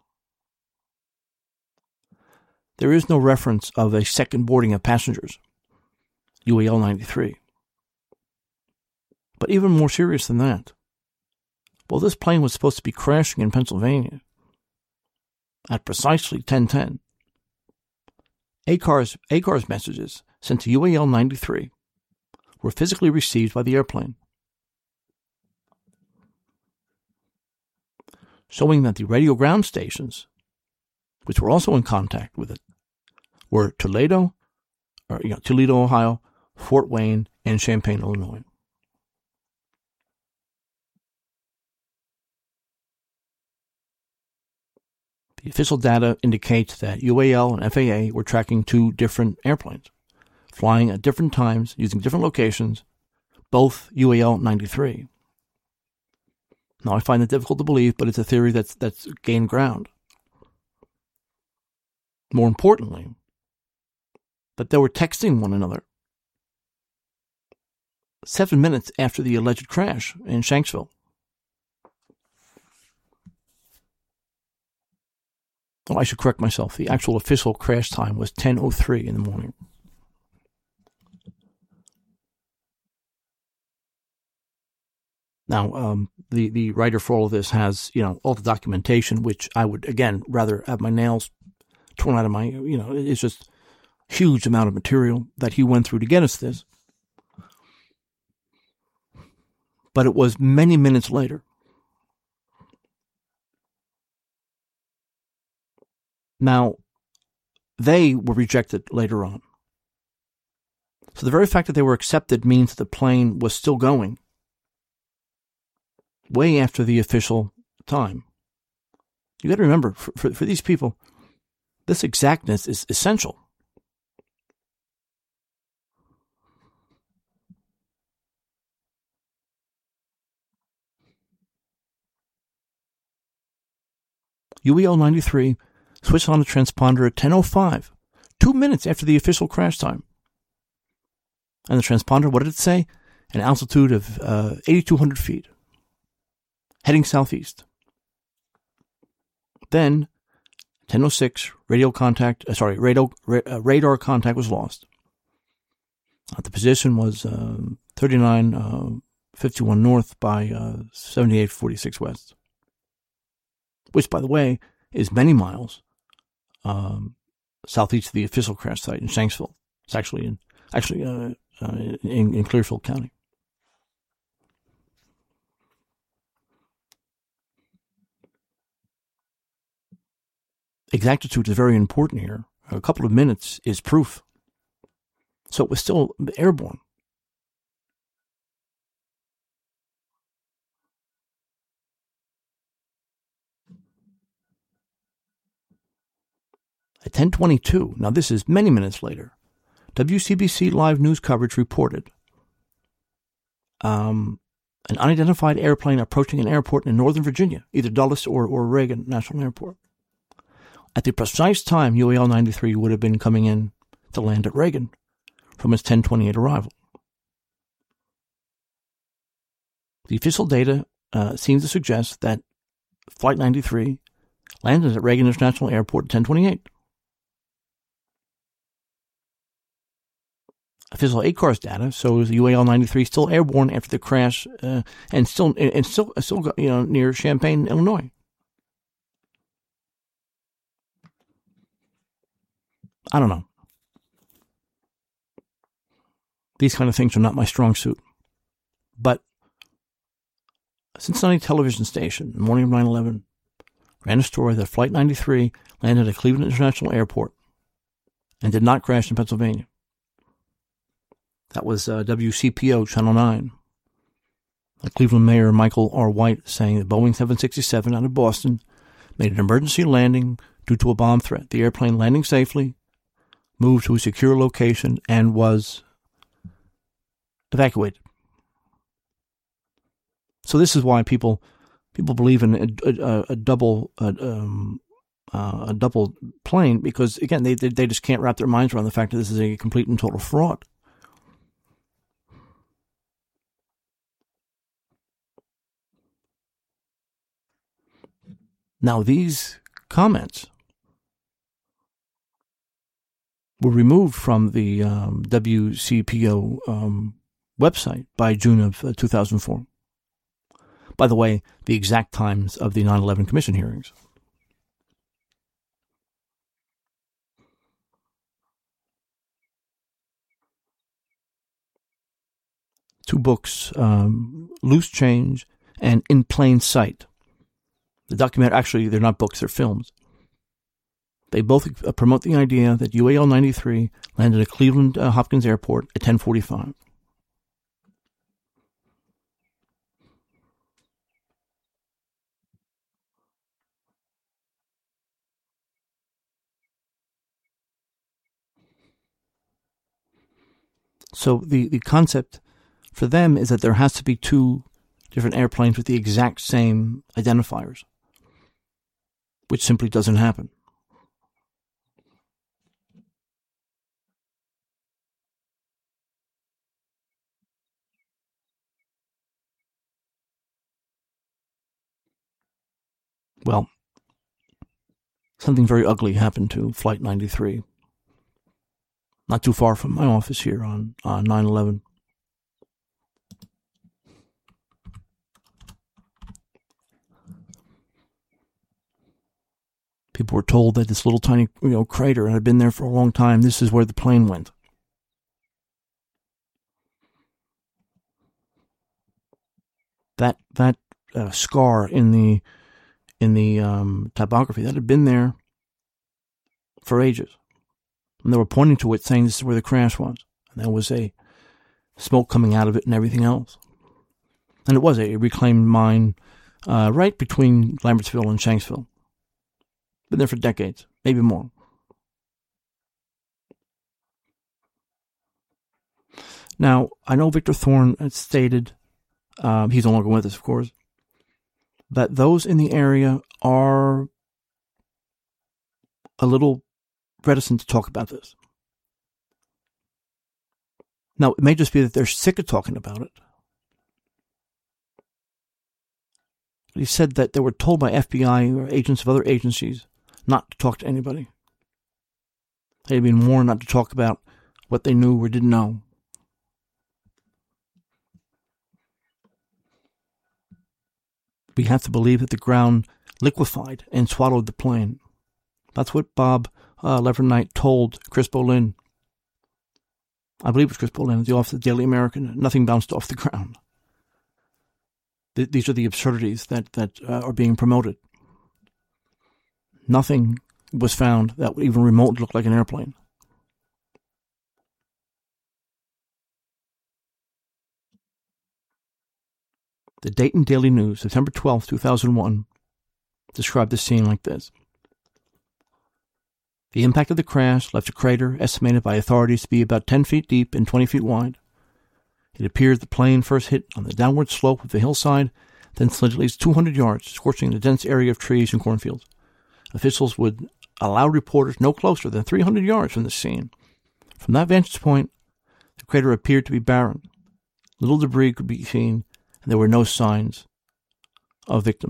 There is no reference of a second boarding of passengers, U A L ninety-three. But even more serious than that, well, this plane was supposed to be crashing in Pennsylvania at precisely ten ten. A C A R's, A C A R's messages sent to U A L ninety-three were physically received by the airplane, showing that the radio ground stations, which were also in contact with it, were Toledo, or you know, Toledo, Ohio, Fort Wayne, and Champaign, Illinois. The official data indicates that U A L and F A A were tracking two different airplanes, flying at different times, using different locations, both U A L ninety-three. Now, I find it difficult to believe, but it's a theory that's, that's gained ground. More importantly, that they were texting one another seven minutes after the alleged crash in Shanksville. Oh, I should correct myself. The actual official crash time was ten oh three in the morning. Now, um, the, the writer for all of this has, you know, all the documentation, which I would, again, rather have my nails torn out of my, you know, it's just a huge amount of material that he went through to get us this. But it was many minutes later. Now, they were rejected later on. So the very fact that they were accepted means that the plane was still going way after the official time. You got to remember, for, for, for these people, this exactness is essential. U E L ninety-three switched on the transponder at ten oh five, two minutes after the official crash time. And the transponder, what did it say? An altitude of uh, eighty-two hundred feet, heading southeast. Then, ten oh six, radio contact, uh, sorry, radio, ra- uh, radar contact was lost. Uh, the position was uh, thirty-nine fifty-one north by uh, seventy-eight forty-six west. Which, by the way, is many miles um, southeast of the official crash site in Shanksville. It's actually in actually uh, uh, in, in Clearfield County. Exactitude is very important here. A couple of minutes is proof. So it was still airborne. At ten twenty-two, now this is many minutes later, W C B C Live news coverage reported um, an unidentified airplane approaching an airport in Northern Virginia, either Dulles or, or Reagan National Airport. At the precise time, U A L ninety-three would have been coming in to land at Reagan from its ten twenty-eight arrival. The official data uh, seems to suggest that Flight ninety-three landed at Reagan International Airport at ten twenty-eight. Official A C A R S data shows U A L ninety-three still airborne after the crash, uh, and still and still still you know near Champaign, Illinois. I don't know. These kind of things are not my strong suit. But Cincinnati television station, the morning of nine eleven, ran a story that Flight ninety-three landed at Cleveland International Airport and did not crash in Pennsylvania. That was uh, W C P O Channel nine. The Cleveland Mayor Michael R. White saying that Boeing seven sixty-seven out of Boston made an emergency landing due to a bomb threat. The airplane landing safely, moved to a secure location, and was evacuated. So this is why people people believe in a, a, a double a, um, uh, a double plane, because again they, they they just can't wrap their minds around the fact that this is a complete and total fraud. Now these comments were removed from the um, W C P O um, website by June of uh, two thousand four. By the way, the exact times of the nine eleven Commission hearings. Two books, um, Loose Change and In Plain Sight. The documentary, actually, they're not books, they're films. They both uh, promote the idea that U A L ninety-three landed at Cleveland uh, Hopkins Airport at ten forty-five. So the, the concept for them is that there has to be two different airplanes with the exact same identifiers, which simply doesn't happen. Well, something very ugly happened to Flight ninety-three, not too far from my office here on uh, nine eleven. People were told that this little tiny, you know, crater had been there for a long time. This is where the plane went. That that uh, scar in the in the um, typography that had been there for ages, and they were pointing to it, saying this is where the crash was. And there was a smoke coming out of it and everything else. And it was a reclaimed mine uh, right between Lambertsville and Shanksville. Been there for decades, maybe more. Now, I know Victor Thorne had stated, uh, he's no longer with us, of course, that those in the area are a little reticent to talk about this. Now, it may just be that they're sick of talking about it. He said that they were told by F B I or agents of other agencies not to talk to anybody. They had been warned not to talk about what they knew or didn't know. We have to believe that the ground liquefied and swallowed the plane. That's what Bob uh, Leverknight told Chris Bolin. I believe it was Chris Bolin at the office of the Daily American. Nothing bounced off the ground. Th- these are the absurdities that, that uh, are being promoted. Nothing was found that would even remotely look like an airplane. The Dayton Daily News, September twelfth, two thousand one, described the scene like this. The impact of the crash left a crater estimated by authorities to be about ten feet deep and twenty feet wide. It appears the plane first hit on the downward slope of the hillside, then slid at least two hundred yards, scorching the dense area of trees and cornfields. Officials would allow reporters no closer than three hundred yards from the scene. From that vantage point, the crater appeared to be barren. Little debris could be seen, and there were no signs of victims.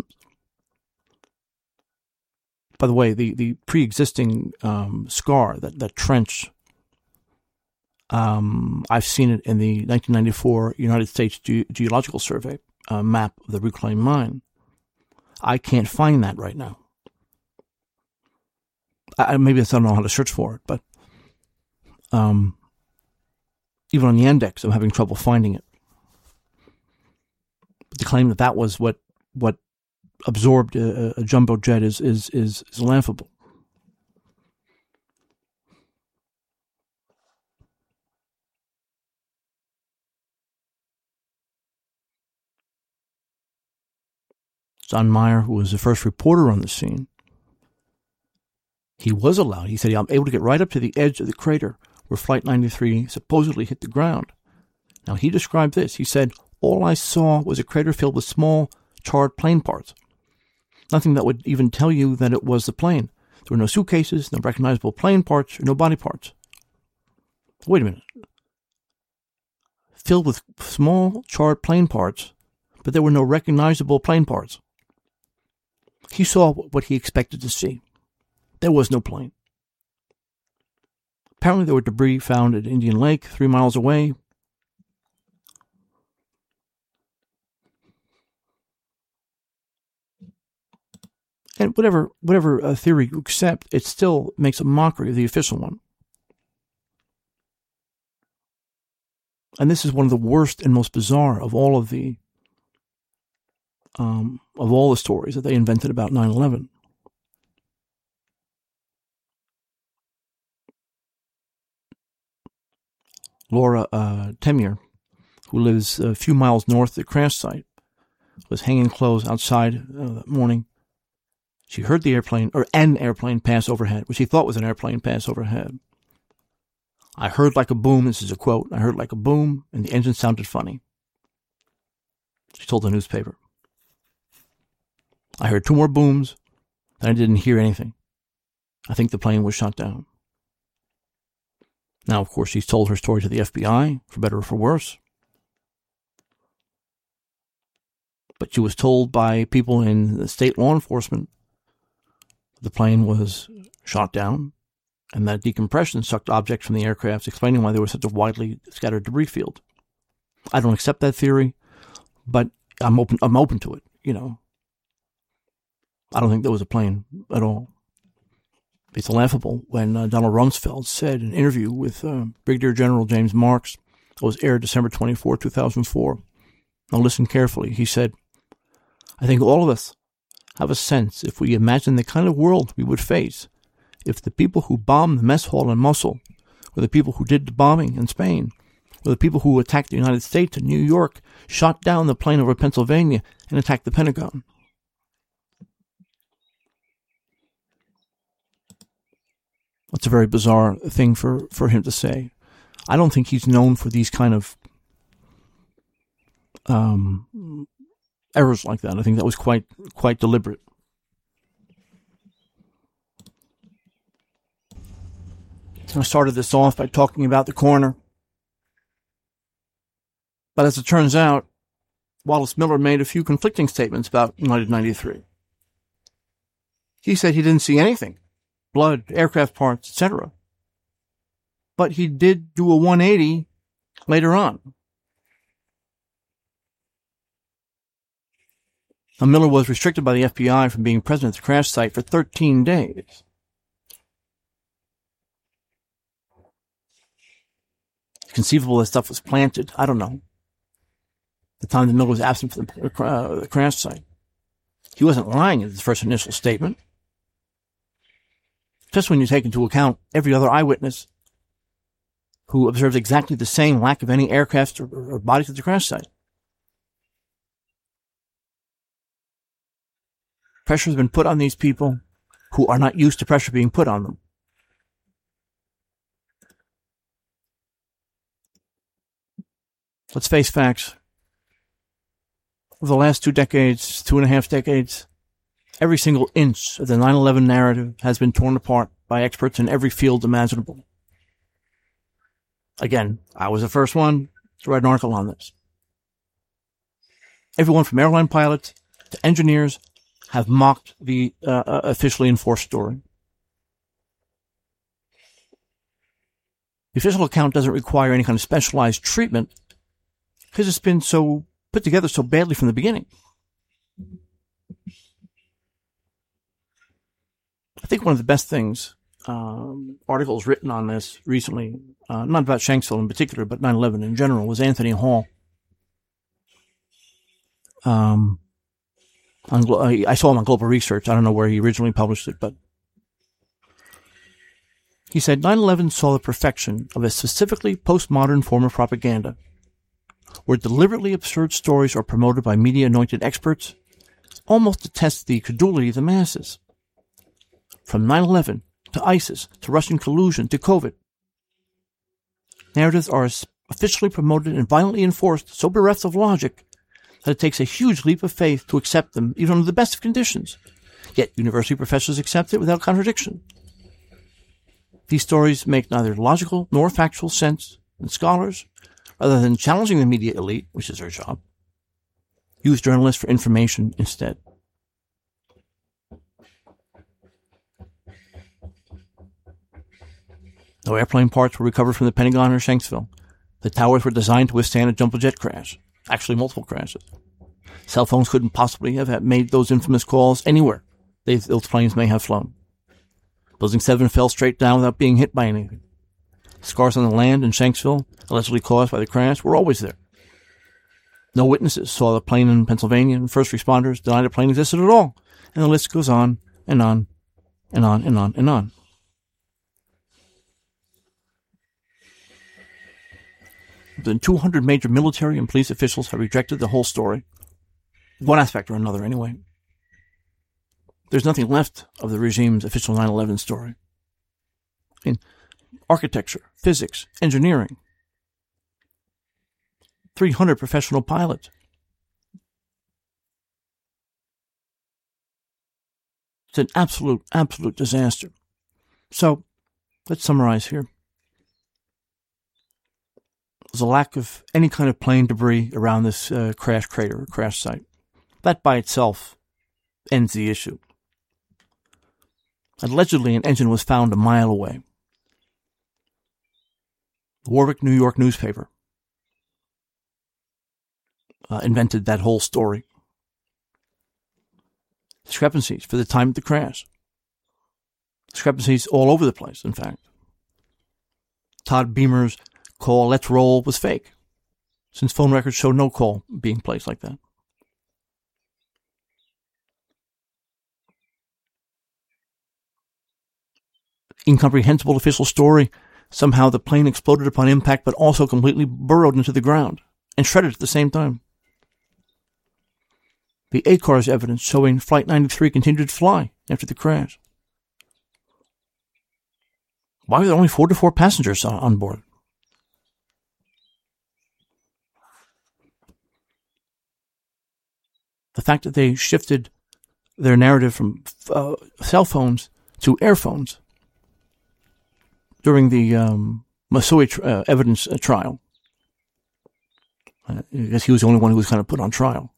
By the way, the, the pre-existing um, scar, that, that trench, um, I've seen it in the nineteen ninety-four United States Ge- Geological Survey uh, map of the reclaimed mine. I can't find that right now. I, maybe I don't know how to search for it, but um, even on Yandex, I'm having trouble finding it. But to claim that that was what what absorbed a, a jumbo jet is is is, is laughable. John Meyer, who was the first reporter on the scene, he was allowed. He said, I'm able to get right up to the edge of the crater where Flight ninety-three supposedly hit the ground. Now, he described this. He said, all I saw was a crater filled with small, charred plane parts. Nothing that would even tell you that it was the plane. There were no suitcases, no recognizable plane parts, or no body parts. Wait a minute. Filled with small, charred plane parts, but there were no recognizable plane parts. He saw what he expected to see. There was no plane. Apparently there were debris found at Indian Lake, three miles away. And whatever whatever uh, theory you accept, it still makes a mockery of the official one. And this is one of the worst and most bizarre of all of the um, of all the stories that they invented about nine eleven. Laura uh, Temier, who lives a few miles north of the crash site, was hanging clothes outside uh, that morning. She heard the airplane, or an airplane pass overhead, which she thought was an airplane pass overhead. I heard like a boom, this is a quote, I heard like a boom, and the engine sounded funny. She told the newspaper. I heard two more booms, and I didn't hear anything. I think the plane was shot down. Now, of course, she's told her story to the F B I, for better or for worse. But she was told by people in the state law enforcement the plane was shot down and that decompression sucked objects from the aircraft, explaining why there was such a widely scattered debris field. I don't accept that theory, but I'm open, I'm open to it, you know. I don't think there was a plane at all. It's laughable when uh, Donald Rumsfeld said in an interview with uh, Brigadier General James Marks, that was aired December twenty-fourth, two thousand four. Now listen carefully. He said, I think all of us have a sense if we imagine the kind of world we would face if the people who bombed the mess hall in Mosul, or the people who did the bombing in Spain, or the people who attacked the United States in New York, shot down the plane over Pennsylvania and attacked the Pentagon. That's a very bizarre thing for, for him to say. I don't think he's known for these kind of um, errors like that. I think that was quite quite deliberate. I started this off by talking about the coroner. But as it turns out, Wallace Miller made a few conflicting statements about United ninety-three. He said he didn't see anything. Blood, aircraft parts, et cetera. But he did do a one eighty later on. Now, Miller was restricted by the F B I from being present at the crash site for thirteen days. It's conceivable that stuff was planted. I don't know. The time that Miller was absent from the, uh, the crash site. He wasn't lying in his first initial statement. Just when you take into account every other eyewitness who observed exactly the same lack of any aircraft or, or bodies at the crash site. Pressure has been put on these people who are not used to pressure being put on them. Let's face facts. Over the last two decades, two and a half decades, every single inch of the nine eleven narrative has been torn apart by experts in every field imaginable. Again, I was the first one to write an article on this. Everyone from airline pilots to engineers have mocked the uh, officially enforced story. The official account doesn't require any kind of specialized treatment because it's been so put together so badly from the beginning. I think one of the best things, um, articles written on this recently, uh, not about Shanksville in particular, but nine eleven in general, was Anthony Hall. Um, on, I saw him on Global Research. I don't know where he originally published it, but he said nine eleven saw the perfection of a specifically postmodern form of propaganda, where deliberately absurd stories are promoted by media-anointed experts, almost to test the credulity of the masses. From nine eleven to ISIS to Russian collusion to COVID, narratives are officially promoted and violently enforced, so bereft of logic that it takes a huge leap of faith to accept them, even under the best of conditions. Yet university professors accept it without contradiction. These stories make neither logical nor factual sense, and scholars, rather than challenging the media elite, which is their job, use journalists for information instead. No airplane parts were recovered from the Pentagon or Shanksville. The towers were designed to withstand a jumbo jet crash. Actually, multiple crashes. Cell phones couldn't possibly have made those infamous calls anywhere they, those planes may have flown. Building seven fell straight down without being hit by anything. Scars on the land in Shanksville, allegedly caused by the crash, were always there. No witnesses saw the plane in Pennsylvania, and first responders denied the plane existed at all. And the list goes on and on and on and on and on. More than two hundred major military and police officials have rejected the whole story. One aspect or another, anyway. There's nothing left of the regime's official nine eleven story. In architecture, physics, engineering. three hundred professional pilots. It's an absolute, absolute disaster. So, let's summarize here. There's a lack of any kind of plane debris around this uh, crash crater or crash site. That by itself ends the issue. Allegedly, an engine was found a mile away. The Warwick, New York newspaper uh, invented that whole story. Discrepancies for the time of the crash. Discrepancies all over the place, in fact. Todd Beamer's call, "Let's roll," was fake, since phone records show no call being placed like that. Incomprehensible official story. Somehow the plane exploded upon impact, but also completely burrowed into the ground and shredded at the same time. The A C A R's evidence showing Flight ninety-three continued to fly after the crash. Why were there only forty-four passengers on board? The fact that they shifted their narrative from uh, cell phones to airphones during the um, Masui tr- uh, evidence uh, trial. I guess he was the only one who was kind of put on trial.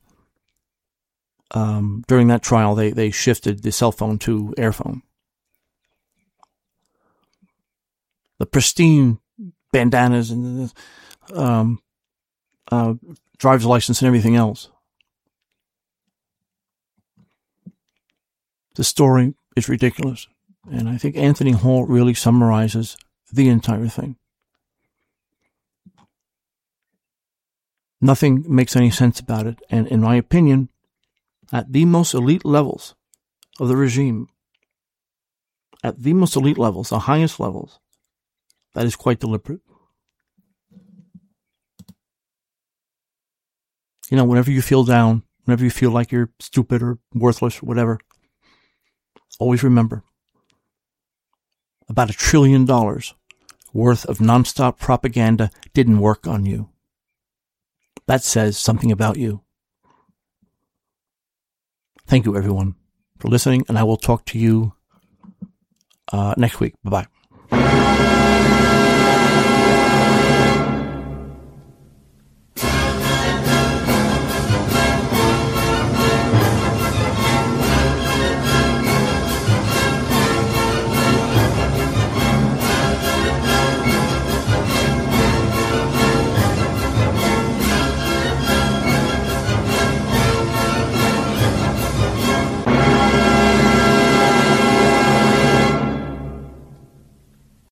Um, during that trial, they, they shifted the cell phone to airphone. The pristine bandanas and the um, uh, driver's license and everything else. The story is ridiculous. And I think Anthony Hall really summarizes the entire thing. Nothing makes any sense about it. And in my opinion, at the most elite levels of the regime, at the most elite levels, the highest levels, that is quite deliberate. You know, whenever you feel down, whenever you feel like you're stupid or worthless or whatever, always remember, about a trillion dollars worth of nonstop propaganda didn't work on you. that says something about you. Thank you, everyone, for listening, and I will talk to you uh, next week. Bye-bye.